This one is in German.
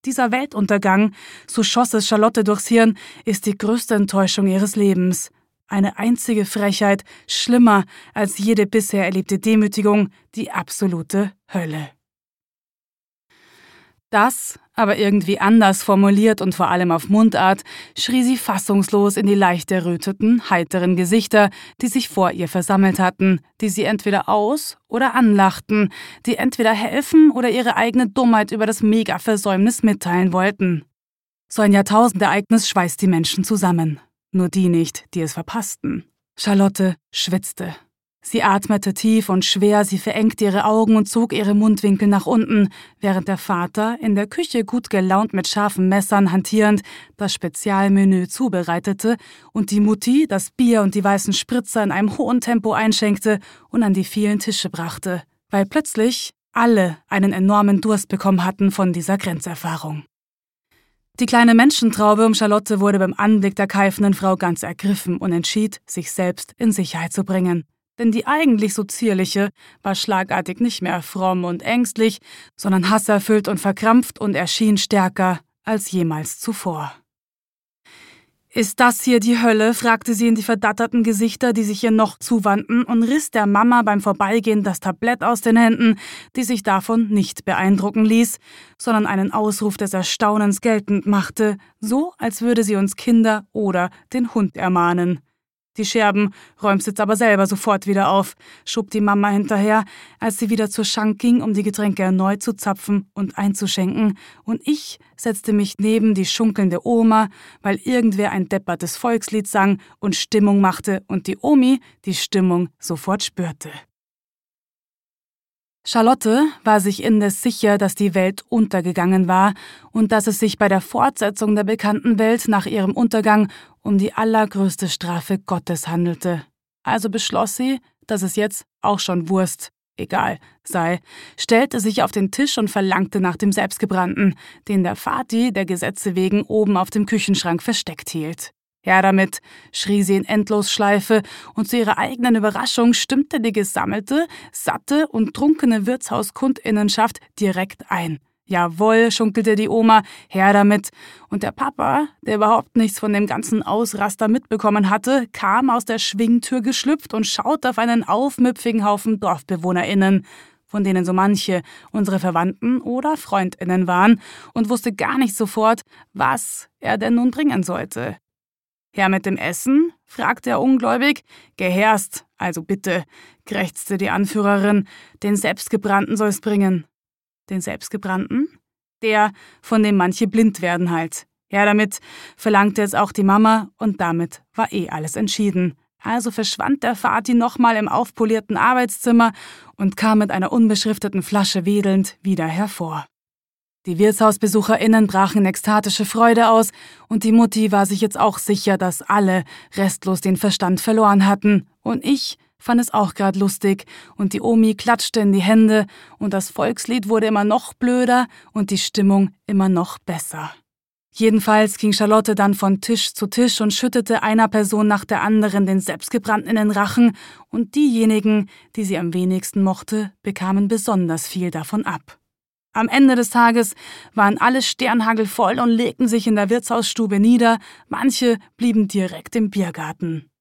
Dieser Weltuntergang, so schoss es Charlotte durchs Hirn, ist die größte Enttäuschung ihres Lebens. Eine einzige Frechheit, schlimmer als jede bisher erlebte Demütigung, die absolute Hölle. Das, aber irgendwie anders formuliert und vor allem auf Mundart, schrie sie fassungslos in die leicht erröteten, heiteren Gesichter, die sich vor ihr versammelt hatten, die sie entweder aus- oder anlachten, die entweder helfen oder ihre eigene Dummheit über das Mega-Versäumnis mitteilen wollten. So ein Jahrtausendereignis schweißt die Menschen zusammen. Nur die nicht, die es verpassten. Charlotte schwitzte. Sie atmete tief und schwer, sie verengte ihre Augen und zog ihre Mundwinkel nach unten, während der Vater, in der Küche gut gelaunt mit scharfen Messern hantierend, das Spezialmenü zubereitete und die Mutti das Bier und die weißen Spritzer in einem hohen Tempo einschenkte und an die vielen Tische brachte, weil plötzlich alle einen enormen Durst bekommen hatten von dieser Grenzerfahrung. Die kleine Menschentraube um Charlotte wurde beim Anblick der keifenden Frau ganz ergriffen und entschied, sich selbst in Sicherheit zu bringen. Denn die eigentlich so zierliche war schlagartig nicht mehr fromm und ängstlich, sondern hasserfüllt und verkrampft und erschien stärker als jemals zuvor. »Ist das hier die Hölle?« fragte sie in die verdatterten Gesichter, die sich ihr noch zuwandten, und riss der Mama beim Vorbeigehen das Tablett aus den Händen, die sich davon nicht beeindrucken ließ, sondern einen Ausruf des Erstaunens geltend machte, so als würde sie uns Kinder oder den Hund ermahnen. Die Scherben räumst jetzt aber selber sofort wieder auf, schob die Mama hinterher, als sie wieder zur Schank ging, um die Getränke erneut zu zapfen und einzuschenken, und ich setzte mich neben die schunkelnde Oma, weil irgendwer ein deppertes Volkslied sang und Stimmung machte und die Omi die Stimmung sofort spürte. Charlotte war sich indes sicher, dass die Welt untergegangen war und dass es sich bei der Fortsetzung der bekannten Welt nach ihrem Untergang um die allergrößte Strafe Gottes handelte. Also beschloss sie, dass es jetzt auch schon egal sei, stellte sich auf den Tisch und verlangte nach dem Selbstgebrannten, den der Vati der Gesetze wegen oben auf dem Küchenschrank versteckt hielt. »Ja, damit«, schrie sie in Endlosschleife, und zu ihrer eigenen Überraschung stimmte die gesammelte, satte und trunkene Wirtshauskundinenschaft direkt ein. »Jawohl«, schunkelte die Oma, »her damit«, und der Papa, der überhaupt nichts von dem ganzen Ausraster mitbekommen hatte, kam aus der Schwingtür geschlüpft und schaute auf einen aufmüpfigen Haufen DorfbewohnerInnen, von denen so manche unsere Verwandten oder FreundInnen waren, und wusste gar nicht sofort, was er denn nun bringen sollte. »Her mit dem Essen?« fragte er ungläubig. »Geherst, also bitte«, krächzte die Anführerin, »den Selbstgebrannten soll's bringen.« »Den Selbstgebrannten?« »Der, von dem manche blind werden halt. Her damit«, verlangte jetzt auch die Mama, und damit war alles entschieden. Also verschwand der Vati nochmal im aufpolierten Arbeitszimmer und kam mit einer unbeschrifteten Flasche wedelnd wieder hervor. Die WirtshausbesucherInnen brachen in ekstatische Freude aus, und die Mutti war sich jetzt auch sicher, dass alle restlos den Verstand verloren hatten. Und ich fand es auch gerade lustig, und die Omi klatschte in die Hände, und das Volkslied wurde immer noch blöder und die Stimmung immer noch besser. Jedenfalls ging Charlotte dann von Tisch zu Tisch und schüttete einer Person nach der anderen den Selbstgebrannten in den Rachen, und diejenigen, die sie am wenigsten mochte, bekamen besonders viel davon ab. Am Ende des Tages waren alle sternhagelvoll und legten sich in der Wirtshausstube nieder, manche blieben direkt im Biergarten.